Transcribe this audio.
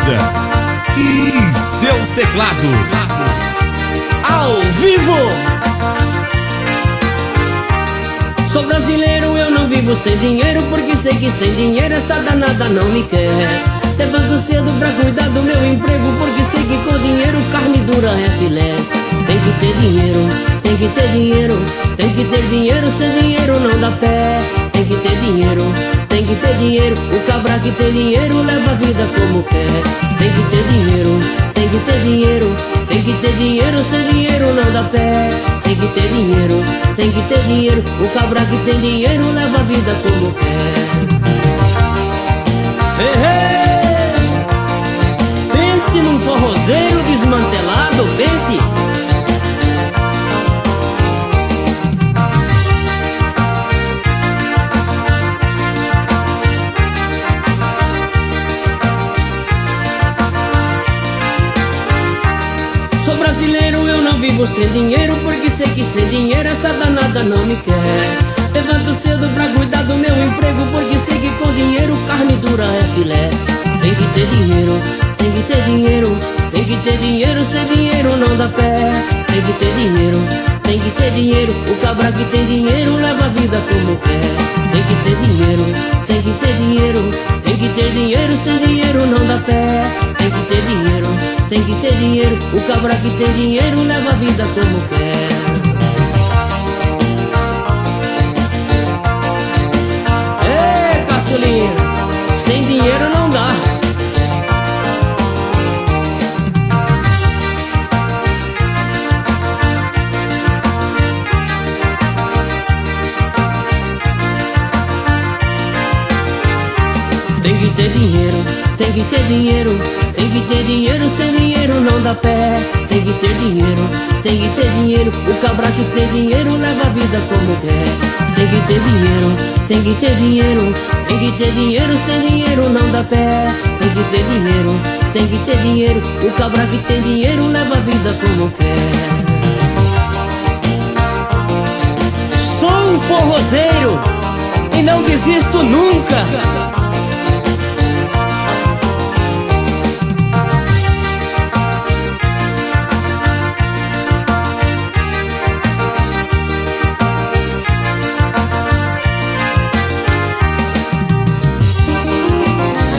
Souza e seus teclados ao vivo. Sou brasileiro, eu não vivo sem dinheiro, porque sei que sem dinheiro essa danada não me quer. Levanto cedo pra cuidar do meu emprego, porque sei que com dinheiro carne dura é filé. Tem que ter dinheiro, tem que ter dinheiro, tem que ter dinheiro, sem dinheiro não dá pé. Tem que ter dinheiro, tem que ter dinheiro, o cabra que tem dinheiro leva a vida como quer. Tem que ter dinheiro, tem que ter dinheiro, tem que ter dinheiro, sem dinheiro não dá pé. Tem que ter dinheiro, tem que ter dinheiro, o cabra que tem dinheiro leva a vida como quer. Pense num forrozeiro desmantelado, pense. Sou brasileiro, eu não vivo sem dinheiro, porque sei que sem dinheiro essa danada não me quer. Levanto cedo pra cuidar do meu emprego, porque sei que com dinheiro carne dura é filé. Tem que ter dinheiro, tem que ter dinheiro, tem que ter dinheiro, sem dinheiro não dá pé. Tem que ter dinheiro, tem que ter dinheiro, o cabra que tem dinheiro leva a vida como quer. Tem que ter dinheiro, tem que ter dinheiro, tem que ter dinheiro, sem dinheiro não dá pé. Tem que ter dinheiro, tem que ter dinheiro, o cabra que tem dinheiro leva a vida como quer. Ei, Caçulinha, sem dinheiro não dá. Tem que ter dinheiro, tem que ter dinheiro, tem que ter dinheiro, sem dinheiro não dá pé. Tem que ter dinheiro, tem que ter dinheiro, o cabra que tem dinheiro leva a vida como quer. Tem que ter dinheiro, tem que ter dinheiro, tem que ter dinheiro, sem dinheiro não dá pé. Tem que ter dinheiro, tem que ter dinheiro, o cabra que tem dinheiro leva a vida como quer. Sou um forrozeiro e não desisto nunca.